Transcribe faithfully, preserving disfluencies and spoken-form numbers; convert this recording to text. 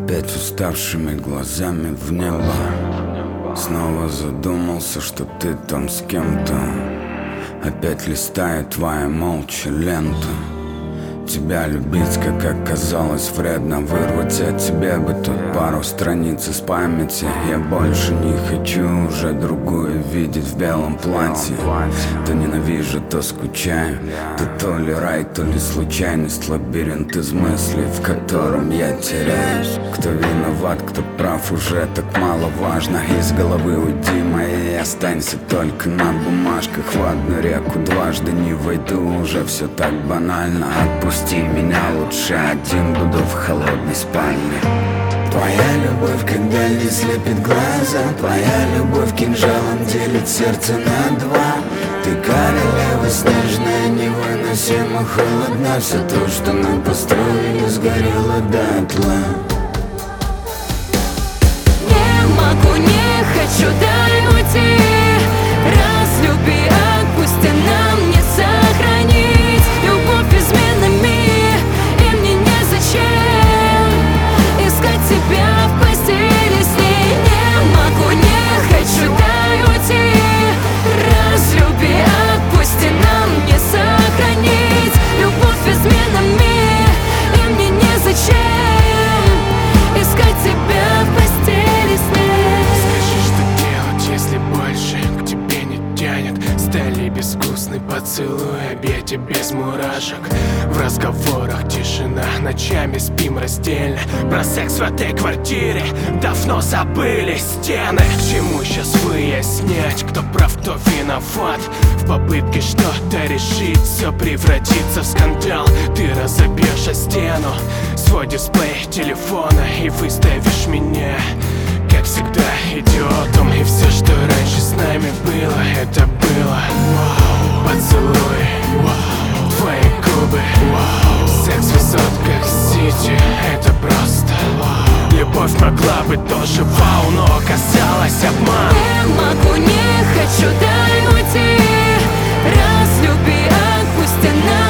Опять уставшими глазами в небо снова задумался, что ты там с кем-то. Опять листает твоя молча лента. Тебя любить, как оказалось, вредно. Вырвать от тебя бы тут пару страниц из памяти. Я больше не хочу уже другую видеть в белом платье. То ненавижу, то скучаю. Ты то ли рай, то ли случайность. Лабиринт из мыслей, в котором я теряюсь. Кто виноват, кто прав, уже так мало важно. Из головы уйди моей, останься только на бумажках. В одну реку дважды не войду, уже все так банально. Отпусти меня, лучше один буду в холодной спальне. Твоя любовь, когда не слепит глаза. Твоя любовь кинжалом делит сердце на два. Ты королева снежная, невыносимо холодна. Все то, что мы построили, сгорело дотла. Не могу, не хочу, дай уйти. Разлюби, отпусти, нам не сохранить любовь изменами. И мне незачем искать тебя в постели с ней. Не могу, не хочу, дай уйти. Разлюби, отпусти, нам не сохранить любовь изменами. И мне незачем искать тебя в постели с ней. Скажи, что делать, если больше к тебе не тянет? Стали безвкусный поцелуй, объятия без мурашек. В разговорах тишина, ночами спим раздельно. Про секс в этой квартире давно забыли стены. К чему сейчас выяснять, кто прав, кто виноват? В попытке что-то решить, все превратится в скандал. Ты разобьешь о стену свой дисплей телефона и выставишь меня, как всегда, идиотом. И все, что раньше с нами было, это было вау. Поцелуй, вау. Твои губы, вау. Секс в высотках Сити, это просто вау. Любовь могла быть тоже вау, но оказалась обман. Не могу, не хочу, дай уйти. Разлюби, отпусти, нам